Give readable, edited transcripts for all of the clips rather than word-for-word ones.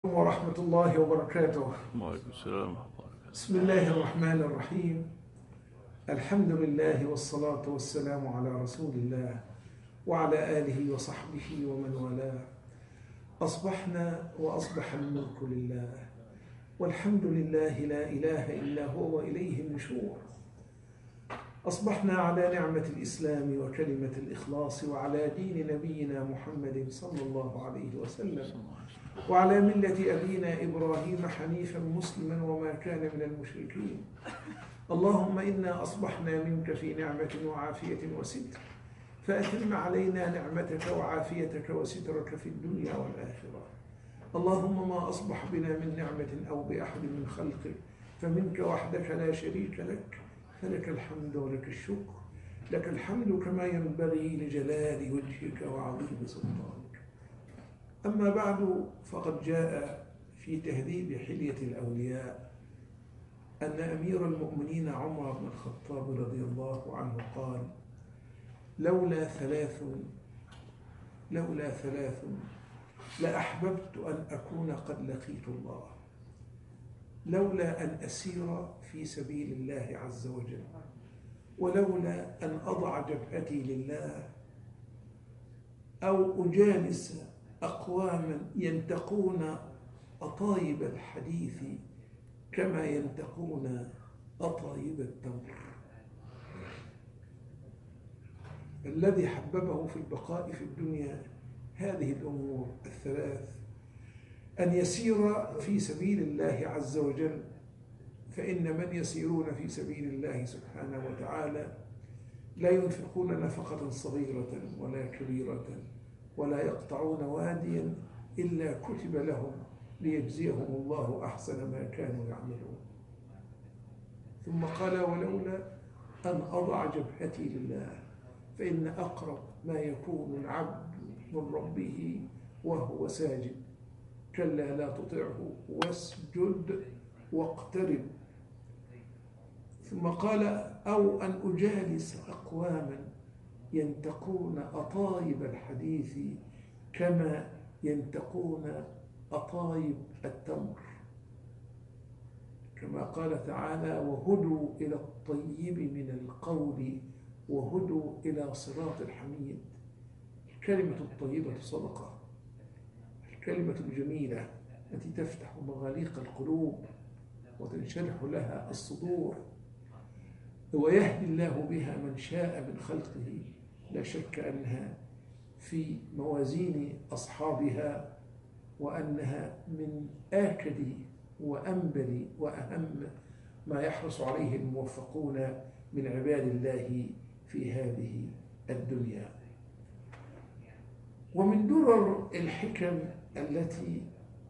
ورحمة الله وبركاته. وعليكم السلام ورحمة الله وبركاته. بسم الله الرحمن الرحيم. الحمد لله والصلاة والسلام على رسول الله وعلى آله وصحبه ومن والاه. أصبحنا وأصبح الملك لله، والحمد لله لا إله إلا هو وإليه النشور. أصبحنا على نعمة الإسلام وكلمة الإخلاص وعلى دين نبينا محمد صلى الله عليه وسلم وعلى ملة أبينا إبراهيم حنيفا مسلما وما كان من المشركين. اللهم إنا أصبحنا منك في نعمة وعافية وستر، فأتم علينا نعمتك وعافيتك وسترك في الدنيا والآخرة. اللهم ما أصبح بنا من نعمة أو بأحد من خلقك فمنك وحدك لا شريك لك، فلك الحمد ولك الشكر. لك الحمد كما ينبغي لجلال وجهك وعظيم سلطانك. أما بعد، فقد جاء في تهذيب حلية الأولياء أن أمير المؤمنين عمر بن الخطاب رضي الله عنه قال: لولا ثلاث لأحببت أن أكون قد لقيت الله، لولا أن أسير في سبيل الله عز وجل، ولولا أن أضع جبهتي لله، أو أجالس أقواما ينتقون أطايب الحديث كما ينتقون أطايب التمر. الذي حببه في البقاء في الدنيا هذه الأمور الثلاث: أن يسير في سبيل الله عز وجل، فإن من يسيرون في سبيل الله سبحانه وتعالى لا ينفقون نفقة صغيرة ولا كبيرة، ولا يقطعون واديا إلا كتب لهم ليجزيهم الله أحسن ما كانوا يعملون. ثم قال: ولولا أن أضع جبهتي لله، فإن أقرب ما يكون العبد من ربه وهو ساجد، كلا لا تطعه واسجد واقترب. ثم قال: أو أن أجالس أقواما ينتقون أطايب الحديث كما ينتقون أطايب التمر، كما قال تعالى: وهدوا إلى الطيب من القول وهدوا إلى صراط الحميد. الكلمة الطيبة صدقة، الكلمة الجميلة التي تفتح مغاليق القلوب وتنشرح لها الصدور، ويهدي الله بها من شاء من خلقه. لا شك أنها في موازين أصحابها، وأنها من آكد وأنبل وأهم ما يحرص عليه الموفقون من عباد الله في هذه الدنيا. ومن درر الحكم التي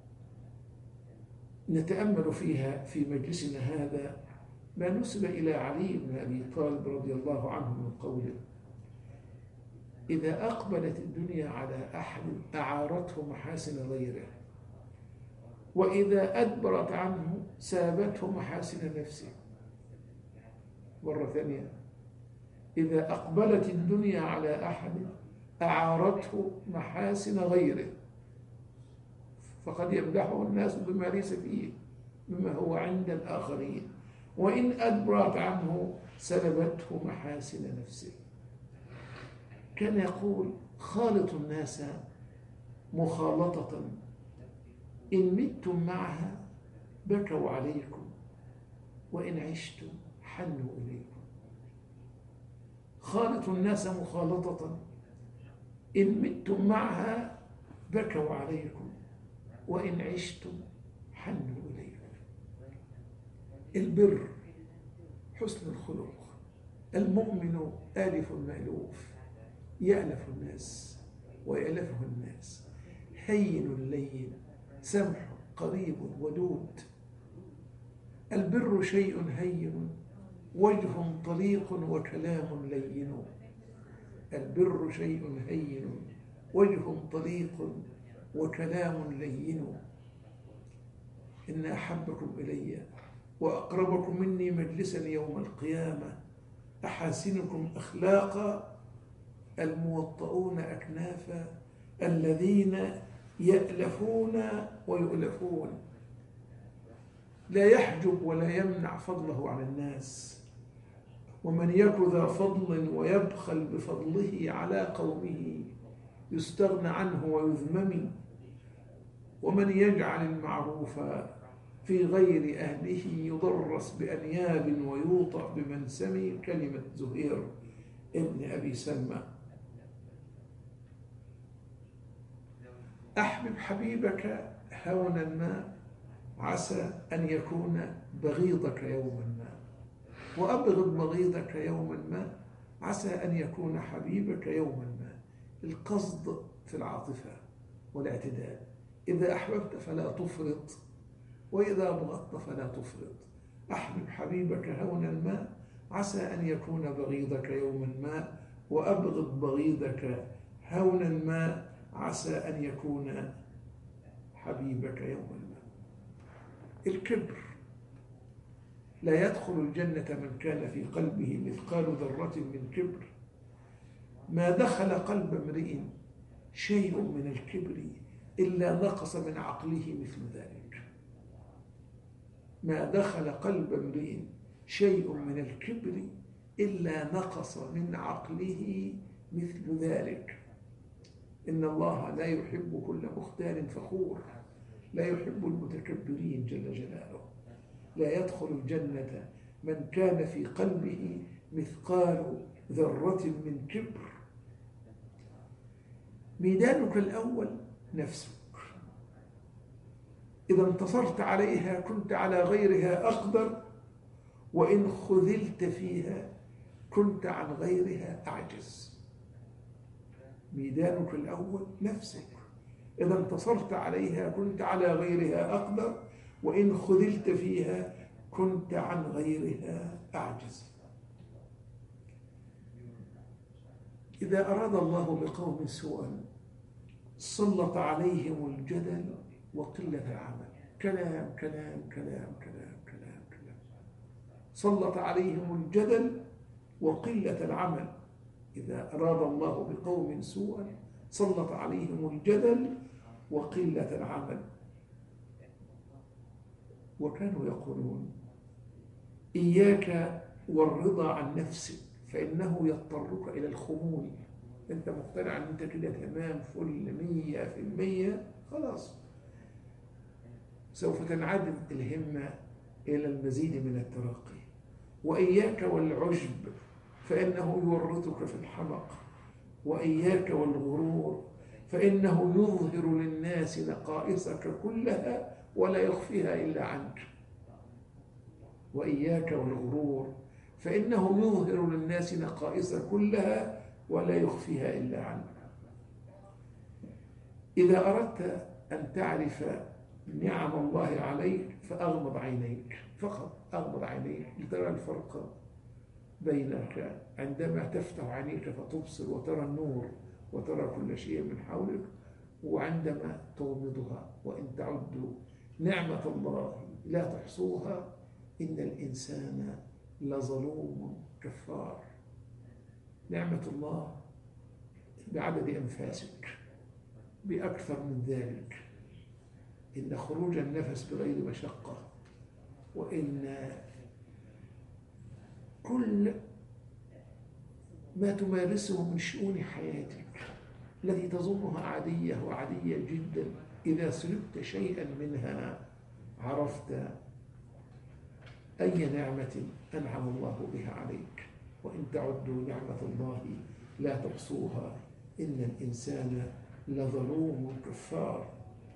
نتأمل فيها في مجلسنا هذا ما نسب إلى علي بن أبي طالب رضي الله عنه من قوله: إذا أقبلت الدنيا على أحد أعارته محاسن غيره، وإذا أدبرت عنه سابته محاسن نفسه. مرة ثانية: إذا أقبلت الدنيا على أحد أعارته محاسن غيره، فقد يمدحه الناس بما ليس فيه مما هو عند الآخرين، وإن أدبرت عنه سلبته محاسن نفسه. كان يقول: خالط الناس مخالطة، إن متم معها بكوا عليكم، وإن عشتم حنوا إليكم. خالط الناس مخالطة، إن متم معها بكوا عليكم، وإن عشتم حنوا إليكم. البر حسن الخلق. المؤمن آلف مألوف، يألف الناس ويألفه الناس، هين لين سمح قريب ودود. البر شيء هين وجه طليق وكلام لين. البر شيء هين وجه طليق وكلام لين. إن أحبكم إلي وأقربكم مني مجلسا يوم القيامة أحاسنكم أخلاقا، الموطؤون أكنافا، الذين يألفون ويؤلفون، لا يحجب ولا يمنع فضله عن الناس. ومن يك ذا فضل ويبخل بفضله على قومه يستغنى عنه ويذمم. ومن يجعل المعروف في غير أهله يضرس بأنياب ويوطأ بمنسم. كلمة زهير ابن أبي سلمى. أحبب حبيبك هونا ما عسى أن يكون بغيضك يوما ما، وأبغض بغيضك يوما ما عسى أن يكون حبيبك يوما ما. القصد في العاطفة والاعتدال. إذا أحببت فلا تفرط، وإذا أبغضت فلا تفرط. أحبب حبيبك هونا ما عسى أن يكون بغيضك يوما ما، وأبغض بغيضك هونا ما عسى أن يكون حبيبك يوما ما. الكبر لا يدخل الجنة من كان في قلبه مثقال ذرة من كبر. ما دخل قلب امرئ شيء من الكبر إلا نقص من عقله مثل ذلك. ما دخل قلب امرئ شيء من الكبر إلا نقص من عقله مثل ذلك. إن الله لا يحب كل مختال فخور، لا يحب المتكبرين جل جلاله. لا يدخل الجنة من كان في قلبه مثقال ذرة من كبر. ميدانك الأول نفسك، إذا انتصرت عليها كنت على غيرها أقدر، وإن خذلت فيها كنت عن غيرها أعجز. ميدانك الأول نفسك، إذا انتصرت عليها كنت على غيرها أقدر، وإن خذلت فيها كنت عن غيرها أعجز. إذا أراد الله بقوم سوءا سلط عليهم الجدل وقلة العمل. كلام كلام كلام كلام كلام كلام. سلط عليهم الجدل وقلة العمل. إذا أراد الله بقوم سوءا سلط عليهم الجدل وقلة العمل. وكانوا يقولون إياك والرضا عن نفسك فإنه يضطرك إلى الخمول. أنت مقتنع أن أنت كده تمام فل 100%، خلاص سوف تنعدم الهمة إلى المزيد من الترقي. وإياك والعجب فإنه يورطك في الحمق. وإياك والغرور فإنه يظهر للناس نقائصك كلها ولا يخفيها إلا عنك. وإياك والغرور فإنه يظهر للناس نقائصك كلها ولا يخفيها إلا عنك. إذا أردت أن تعرف نعم الله عليك فأغمض عينيك، فقط أغمض عينيك لترى الفرق بينك عندما تفتح عينيك فتبصر وترى النور وترى كل شيء من حولك، وعندما تغمضها. وإن تعدوا نعمة الله لا تحصوها إن الإنسان لظلوم كفار. نعمة الله بعدد أنفاسك، بأكثر من ذلك. إن خروج النفس بغير مشقة، وإن كل ما تمارسه من شؤون حياتك التي تظنها عادية وعادية جدا، إذا سلبت شيئا منها عرفت أي نعمة أنعم الله بها عليك. وإن تعدوا نعمة الله لا تحصوها إن الإنسان لظلوم كفار.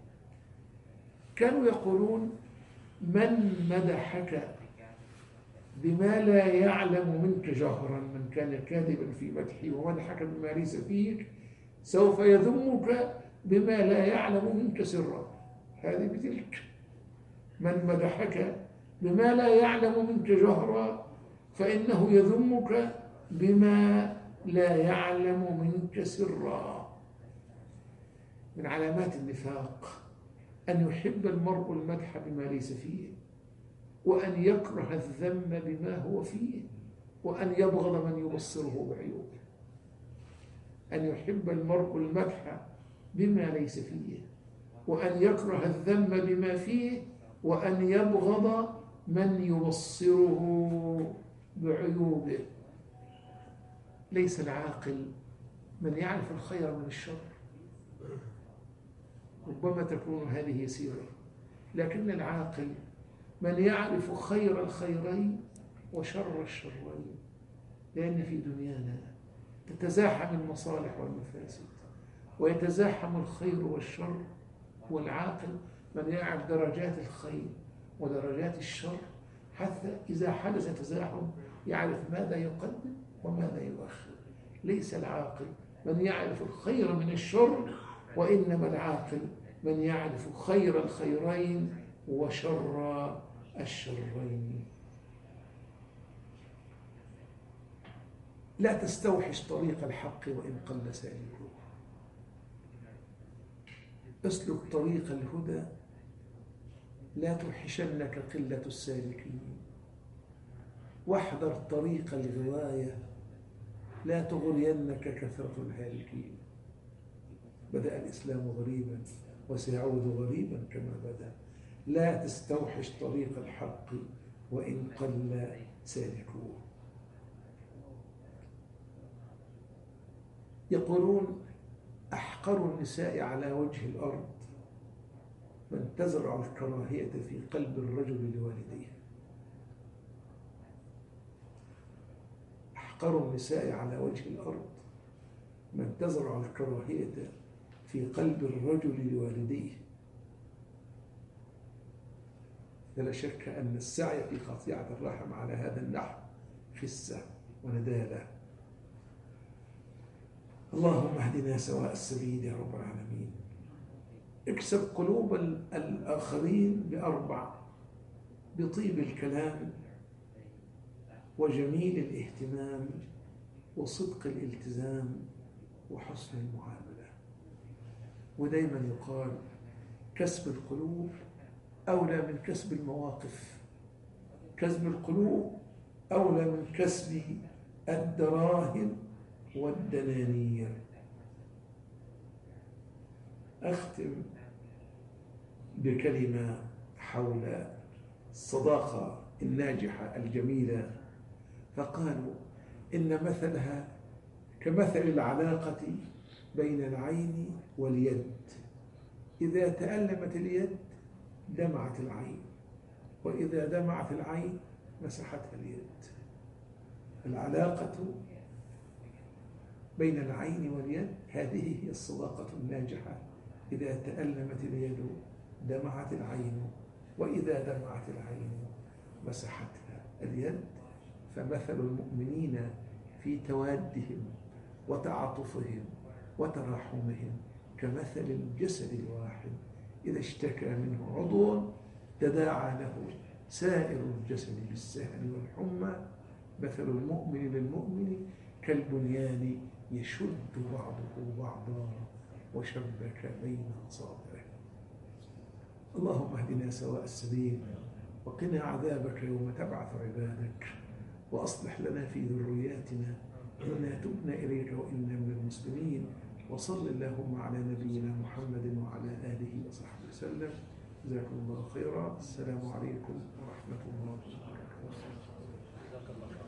كانوا يقولون من مدحك بما لا يعلم منك جهرا، من كان كاذبا في مدحه ومدحك بما ليس فيك سوف يذمك بما لا يعلم منك سرا. هذه بتلك. من مدحك بما لا يعلم منك جهرا فإنه يذمك بما لا يعلم منك سرا. من علامات النفاق أن يحب المرء المدح بما ليس فيه، وأن يكره الذم بما هو فيه، وأن يبغض من يبصره بعيوبه. أن يحب المرء المدح بما ليس فيه، وأن يكره الذنب بما فيه، وأن يبغض من يبصره بعيوبه. ليس العاقل من يعرف الخير من الشر، ربما تكون هذه يسيرة، لكن العاقل من يعرف خير الخيرين وشر الشرين، لأن في دنيانا تتزاحم المصالح والمفاسد ويتزاحم الخير والشر، والعاقل من يعرف درجات الخير ودرجات الشر، حتى إذا حدث تزاحم يعرف ماذا يقدم وماذا يؤخر. ليس العاقل من يعرف الخير من الشر، وإنما العاقل من يعرف خير الخيرين وشر الشرين. لا تستوحش طريق الحق وإن قل سالكه، اسلك طريق الهدى لا توحشنك قلة السالكين، واحذر طريق الغواية لا تغرينك كثرة الهالكين. بدأ الإسلام غريبا وسيعود غريبا كما بدأ. لا تستوحش طريق الحق وإن قل سالكوه. يقولون أحقر النساء على وجه الأرض من تزرع الكراهية في قلب الرجل لوالديه. أحقر النساء على وجه الأرض من تزرع الكراهية في قلب الرجل لوالديه. فلا شك أن السعي في قطيعة الرحم على هذا النحو خسة وندالة. اللهم اهدنا سواء السبيل يا رب العالمين. اكسب قلوب الآخرين بأربع: بطيب الكلام، وجميل الاهتمام، وصدق الالتزام، وحسن المعاملة. ودايما يقال كسب القلوب أولى من كسب المواقف، كسب القلوب أولى من كسب الدراهم والدنانير. أختم بكلمة حول الصداقة الناجحة الجميلة، فقالوا إن مثلها كمثل العلاقة بين العين واليد، إذا تألمت اليد دمعت العين، وإذا دمعت العين مسحتها اليد. العلاقة بين العين واليد هذه هي الصداقة الناجحة. إذا تألمت اليد دمعت العين، وإذا دمعت العين مسحتها اليد. فمثل المؤمنين في توادهم وتعاطفهم وتراحمهم كمثل الجسد الواحد، إذا اشتكى منه عضو تداعى له سائر الجسد بالسهر والحمى. مثل المؤمن للمؤمن كالبنيان يشد بعضه بعضا وشبك بين أصابعه. اللهم اهدنا سواء السبيل، وقنا عذابك يوم تبعث عبادك، وأصلح لنا في ذرياتنا إنا تبنا إليك وإنا من المسلمين. وصل اللهم على نبينا محمد وعلى آله وصحبه وسلم. جزاكم الله خيرا. السلام عليكم ورحمة الله وبركاته.